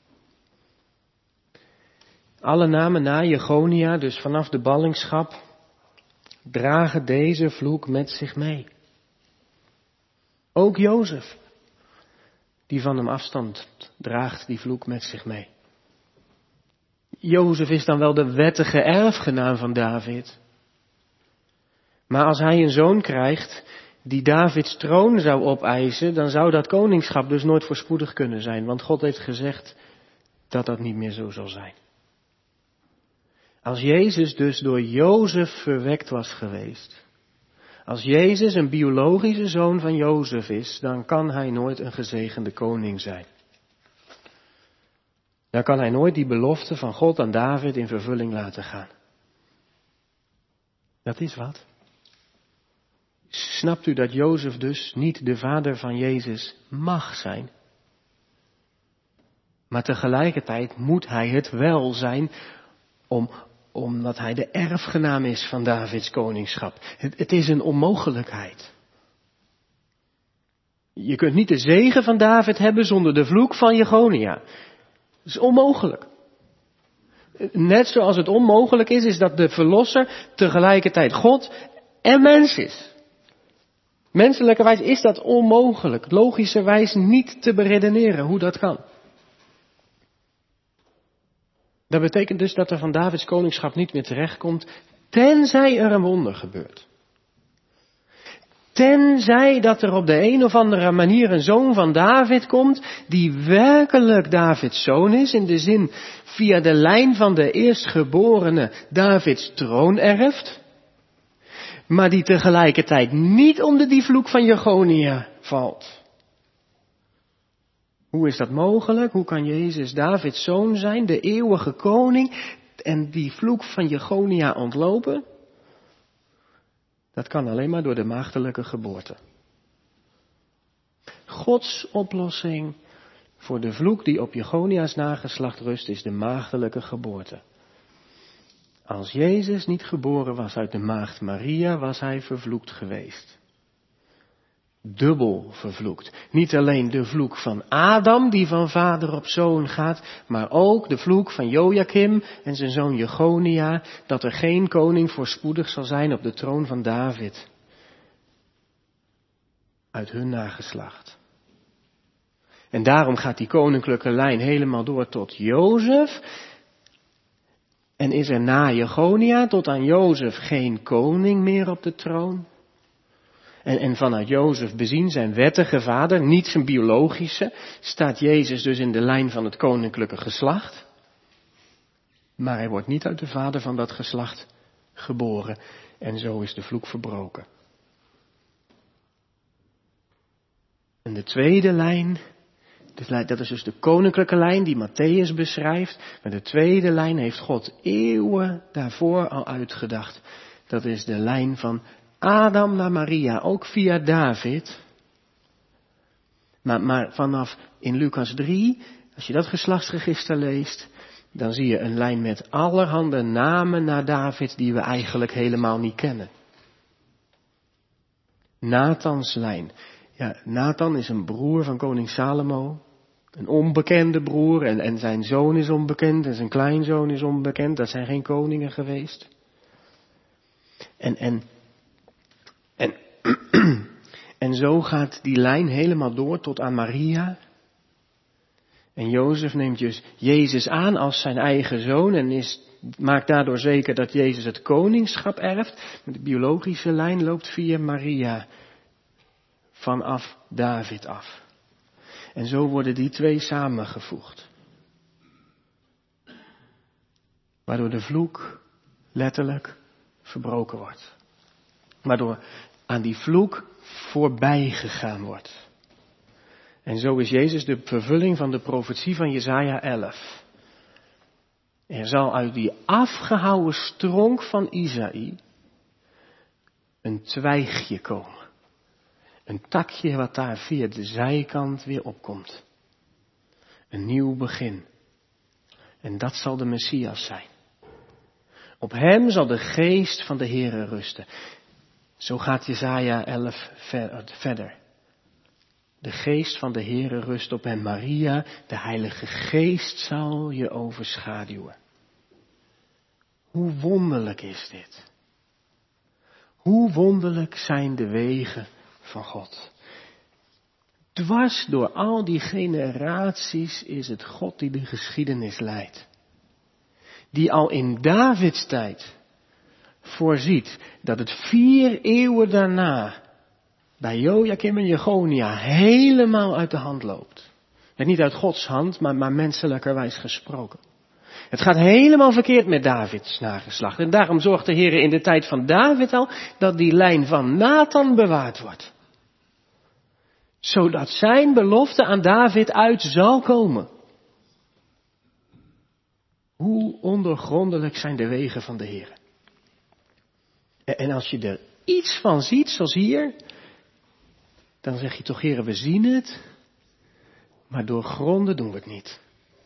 Alle namen na Jechonia, dus vanaf de ballingschap, dragen deze vloek met zich mee. Ook Jozef, die van hem afstand draagt die vloek met zich mee. Jozef is dan wel de wettige erfgenaam van David. Maar als hij een zoon krijgt die Davids troon zou opeisen, dan zou dat koningschap dus nooit voorspoedig kunnen zijn. Want God heeft gezegd dat dat niet meer zo zal zijn. Als Jezus dus door Jozef verwekt was geweest, als Jezus een biologische zoon van Jozef is, dan kan hij nooit een gezegende koning zijn. Dan kan hij nooit die belofte van God aan David in vervulling laten gaan. Dat is wat. Snapt u dat Jozef dus niet de vader van Jezus mag zijn? Maar tegelijkertijd moet hij het wel zijn, om, omdat hij de erfgenaam is van Davids koningschap. Het, het is een onmogelijkheid. Je kunt niet de zegen van David hebben zonder de vloek van Jechonia. Dat is onmogelijk. Net zoals het onmogelijk is, is dat de verlosser tegelijkertijd God en mens is. Menselijkerwijs is dat onmogelijk, logischerwijs niet te beredeneren hoe dat kan. Dat betekent dus dat er van Davids koningschap niet meer terechtkomt, tenzij er een wonder gebeurt. Tenzij dat er op de een of andere manier een zoon van David komt, die werkelijk Davids zoon is, in de zin via de lijn van de eerstgeborene Davids troon erft, maar die tegelijkertijd niet onder die vloek van Jechonia valt. Hoe is dat mogelijk? Hoe kan Jezus Davids zoon zijn, de eeuwige koning, en die vloek van Jechonia ontlopen? Dat kan alleen maar door de maagdelijke geboorte. Gods oplossing voor de vloek die op Jechonia's nageslacht rust is de maagdelijke geboorte. Als Jezus niet geboren was uit de maagd Maria, was hij vervloekt geweest. Dubbel vervloekt. Niet alleen de vloek van Adam, die van vader op zoon gaat, maar ook de vloek van Joachim en zijn zoon Jechonia, dat er geen koning voorspoedig zal zijn op de troon van David. Uit hun nageslacht. En daarom gaat die koninklijke lijn helemaal door tot Jozef. En is er na Jechonia tot aan Jozef geen koning meer op de troon? En, en vanuit Jozef bezien zijn wettige vader, niet zijn biologische, staat Jezus dus in de lijn van het koninklijke geslacht. Maar hij wordt niet uit de vader van dat geslacht geboren. En zo is de vloek verbroken. En de tweede lijn, dat is dus de koninklijke lijn die Matthäus beschrijft. Maar de tweede lijn heeft God eeuwen daarvoor al uitgedacht. Dat is de lijn van Adam naar Maria, ook via David. Maar, maar vanaf in Lucas drie, als je dat geslachtsregister leest, dan zie je een lijn met allerhande namen naar David die we eigenlijk helemaal niet kennen. Nathans lijn. Ja, Nathan is een broer van koning Salomo. Een onbekende broer en, en zijn zoon is onbekend en zijn kleinzoon is onbekend. Dat zijn geen koningen geweest. En, en, en, en zo gaat die lijn helemaal door tot aan Maria. En Jozef neemt dus Jezus aan als zijn eigen zoon en is, maakt daardoor zeker dat Jezus het koningschap erft. De biologische lijn loopt via Maria vanaf David af. En zo worden die twee samengevoegd. Waardoor de vloek letterlijk verbroken wordt. Waardoor aan die vloek voorbij gegaan wordt. En zo is Jezus de vervulling van de profetie van Jesaja elf. Er zal uit die afgehouwen stronk van Isaïe een twijgje komen. Een takje wat daar via de zijkant weer opkomt. Een nieuw begin. En dat zal de Messias zijn. Op hem zal de geest van de Heere rusten. Zo gaat Jesaja elf verder. De geest van de Heere rust op hem. Maria, de Heilige Geest zal je overschaduwen. Hoe wonderlijk is dit? Hoe wonderlijk zijn de wegen van God. Dwars door al die generaties is het God die de geschiedenis leidt. Die al in Davids tijd voorziet dat het vier eeuwen daarna bij Joachim en Jechonia helemaal uit de hand loopt. En niet uit Gods hand, maar, maar menselijkerwijs gesproken. Het gaat helemaal verkeerd met Davids nageslacht. En daarom zorgt de Heer in de tijd van David al dat die lijn van Nathan bewaard wordt. Zodat zijn belofte aan David uit zal komen. Hoe ondoorgrondelijk zijn de wegen van de Heer. En als je er iets van ziet, zoals hier, dan zeg je toch, Heer, we zien het, maar doorgronden doen we het niet.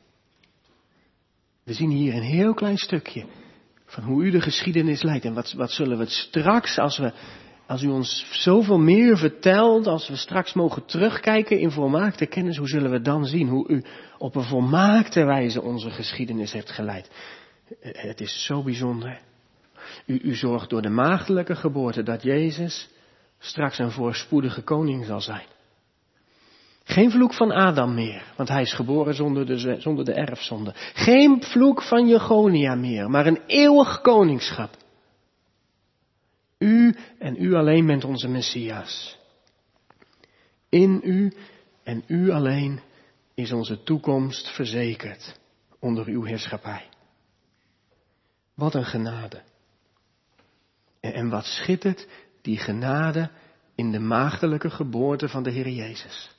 We zien hier een heel klein stukje van hoe u de geschiedenis leidt. En wat, wat zullen we het straks, als we, als u ons zoveel meer vertelt, als we straks mogen terugkijken in volmaakte kennis, hoe zullen we dan zien hoe u op een volmaakte wijze onze geschiedenis hebt geleid? Het is zo bijzonder. U, u zorgt door de maagdelijke geboorte dat Jezus straks een voorspoedige koning zal zijn. Geen vloek van Adam meer, want hij is geboren zonder de, zonder de erfzonde. Geen vloek van Jegonia meer, maar een eeuwig koningschap. U en u alleen bent onze Messias. In u en u alleen is onze toekomst verzekerd onder uw heerschappij. Wat een genade. En, en wat schittert die genade in de maagdelijke geboorte van de Heer Jezus.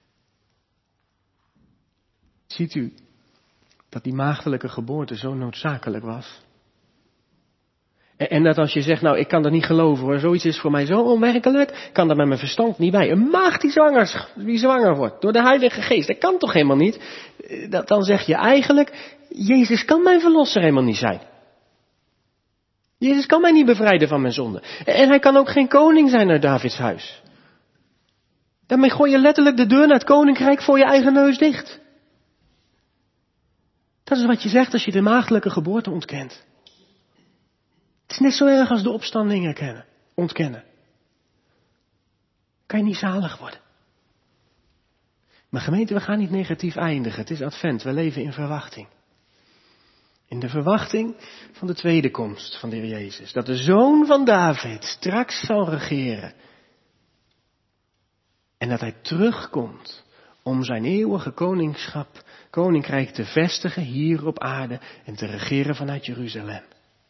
Ziet u dat die maagdelijke geboorte zo noodzakelijk was? En, en dat als je zegt, nou ik kan dat niet geloven hoor, zoiets is voor mij zo onwerkelijk, kan dat met mijn verstand niet bij. Een maagd die zwanger, die zwanger wordt door de Heilige Geest, dat kan toch helemaal niet? Dat, dan zeg je eigenlijk, Jezus kan mijn verlosser helemaal niet zijn. Jezus kan mij niet bevrijden van mijn zonde. En hij kan ook geen koning zijn uit Davids huis. Daarmee gooi je letterlijk de deur naar het koninkrijk voor je eigen neus dicht. Dat is wat je zegt als je de maagdelijke geboorte ontkent. Het is net zo erg als de opstandingen kennen, ontkennen. Kan je niet zalig worden. Maar gemeente, we gaan niet negatief eindigen. Het is advent, we leven in verwachting. In de verwachting van de tweede komst van de Heer Jezus. Dat de Zoon van David straks zal regeren. En dat hij terugkomt om zijn eeuwige koningschap, koninkrijk te vestigen hier op aarde en te regeren vanuit Jeruzalem.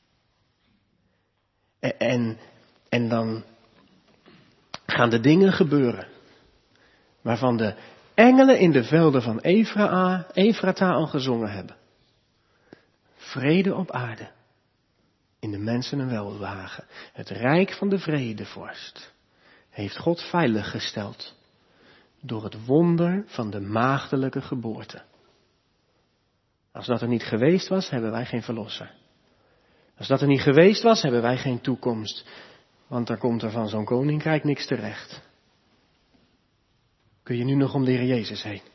En, en, en dan gaan de dingen gebeuren waarvan de engelen in de velden van Efra, Efrata al gezongen hebben. Vrede op aarde, in de mensen een welbehagen. Het rijk van de vredevorst heeft God veilig gesteld door het wonder van de maagdelijke geboorte. Als dat er niet geweest was, hebben wij geen verlosser. Als dat er niet geweest was, hebben wij geen toekomst. Want dan komt er van zo'n koninkrijk niks terecht. Kun je nu nog om de Heer Jezus heen?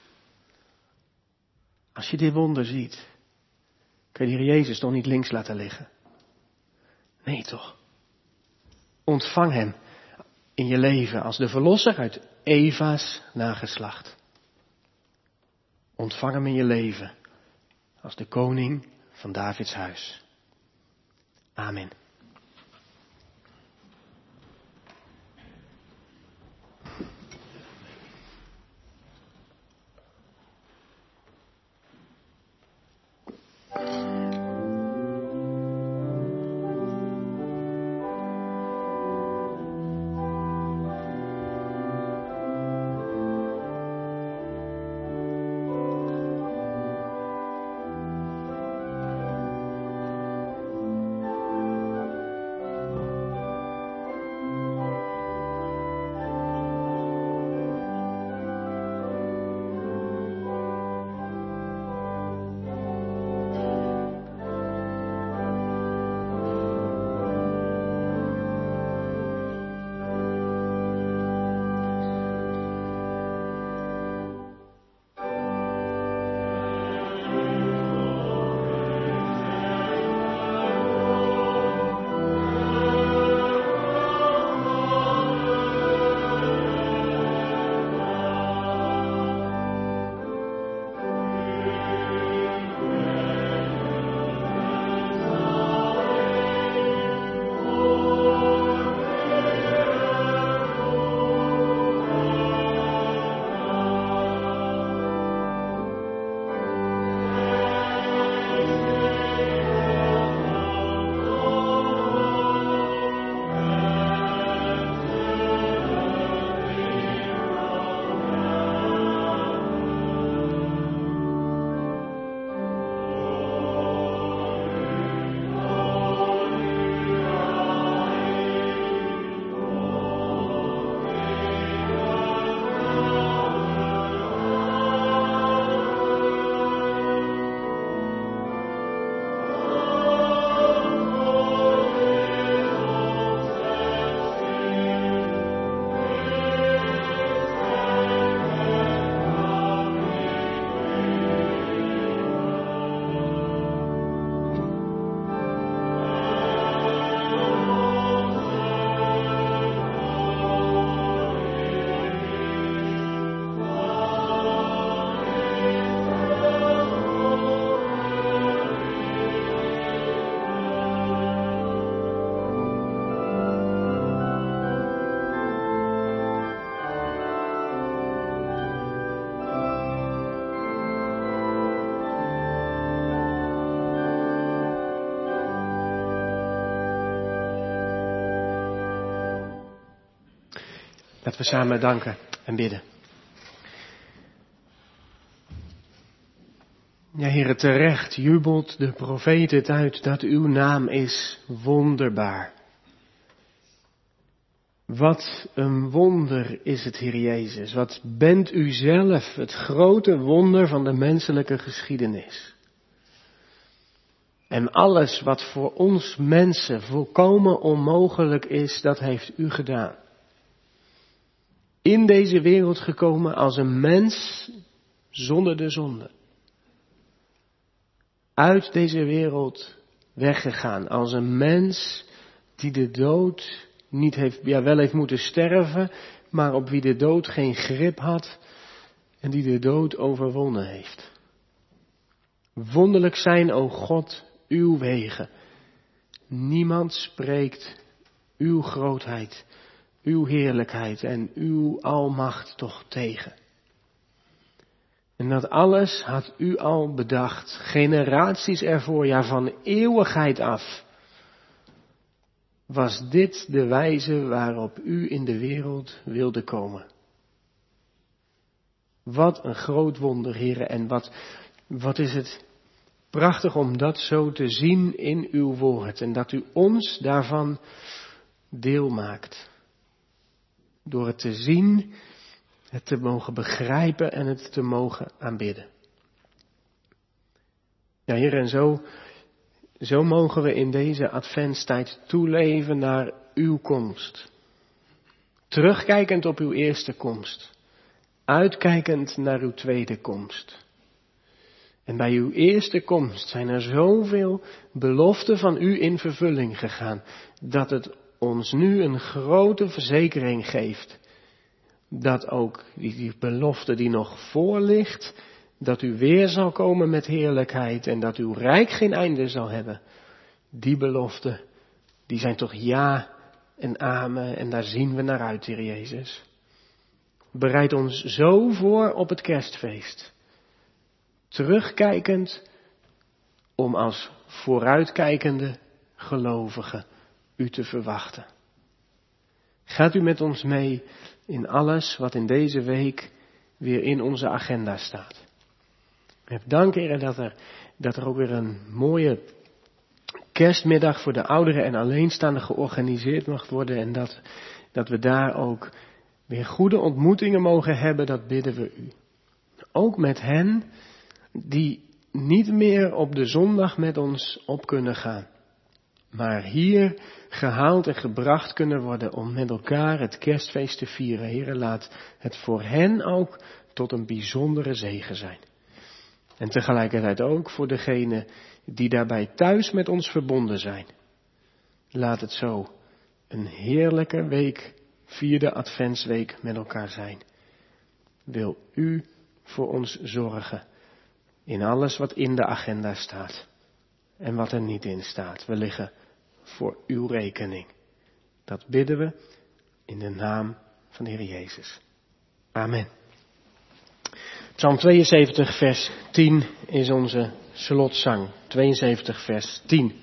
Als je dit wonder ziet, kun je de Heer Jezus toch niet links laten liggen? Nee toch? Ontvang hem in je leven als de verlosser uit Eva's nageslacht. Ontvang hem in je leven als de koning van Davids huis. Amen. Dat we samen danken en bidden. Ja, Heere, terecht jubelt de profeet het uit dat uw naam is wonderbaar. Wat een wonder is het, Heer Jezus. Wat bent u zelf, het grote wonder van de menselijke geschiedenis. En alles wat voor ons mensen volkomen onmogelijk is, dat heeft u gedaan. In deze wereld gekomen als een mens zonder de zonde. Uit deze wereld weggegaan als een mens die de dood niet heeft, ja wel heeft moeten sterven, maar op wie de dood geen grip had en die de dood overwonnen heeft. Wonderlijk zijn, o God, uw wegen. Niemand spreekt uw grootheid, uw heerlijkheid en uw almacht toch tegen. En dat alles had u al bedacht, generaties ervoor, ja van eeuwigheid af. Was dit de wijze waarop u in de wereld wilde komen? Wat een groot wonder, Heere, en wat, wat is het prachtig om dat zo te zien in uw woord en dat u ons daarvan deel maakt. Door het te zien, het te mogen begrijpen en het te mogen aanbidden. Ja, Heer, en zo, zo mogen we in deze adventstijd toeleven naar uw komst. Terugkijkend op uw eerste komst. Uitkijkend naar uw tweede komst. En bij uw eerste komst zijn er zoveel beloften van u in vervulling gegaan, dat het ons nu een grote verzekering geeft. Dat ook die, die belofte die nog voor ligt, dat u weer zal komen met heerlijkheid en dat uw rijk geen einde zal hebben. Die beloften, die zijn toch ja en amen en daar zien we naar uit, Heer Jezus. Bereid ons zo voor op het kerstfeest. Terugkijkend om als vooruitkijkende gelovigen u te verwachten. Gaat u met ons mee in alles wat in deze week weer in onze agenda staat. Ik heb dank, Heer, dat er, dat er ook weer een mooie kerstmiddag voor de ouderen en alleenstaanden georganiseerd mag worden. En dat, dat we daar ook weer goede ontmoetingen mogen hebben, dat bidden we u. Ook met hen die niet meer op de zondag met ons op kunnen gaan. Maar hier gehaald en gebracht kunnen worden om met elkaar het kerstfeest te vieren. Heere, laat het voor hen ook tot een bijzondere zegen zijn. En tegelijkertijd ook voor degenen die daarbij thuis met ons verbonden zijn. Laat het zo een heerlijke week, vierde adventsweek met elkaar zijn. Wil u voor ons zorgen in alles wat in de agenda staat en wat er niet in staat. We liggen voor uw rekening. Dat bidden we in de naam van de Heer Jezus. Amen. Psalm tweeënzeventig vers tien is onze slotzang. tweeënzeventig vers tien.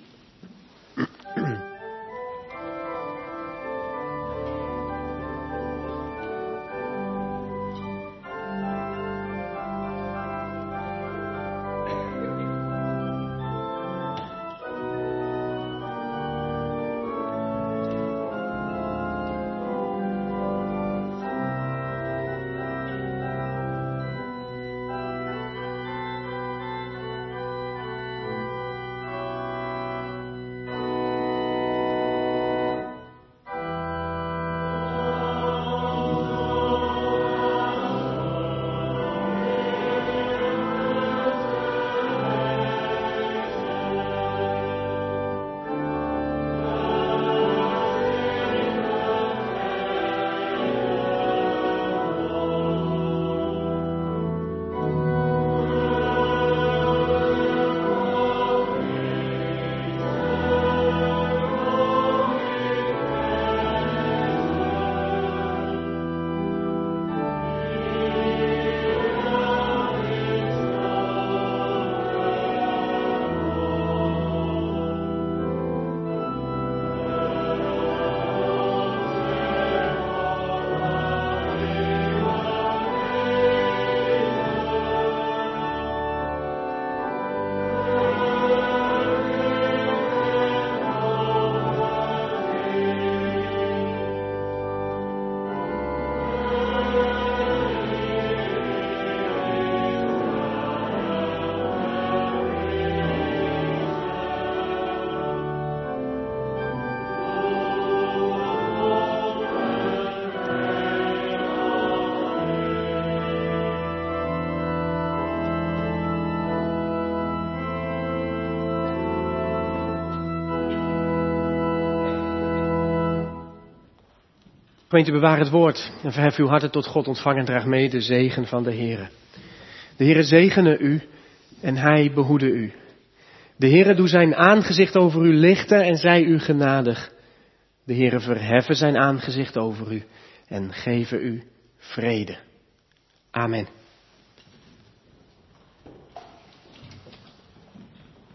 Gemeente, bewaar het woord en verhef uw harten tot God. Ontvang en draag mee de zegen van de Heere. De Heere zegene u en hij behoede u. De Heere doe zijn aangezicht over u lichten en zij u genadig. De Heere verheffen zijn aangezicht over u en geven u vrede. Amen.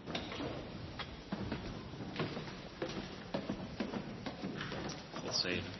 God zegen.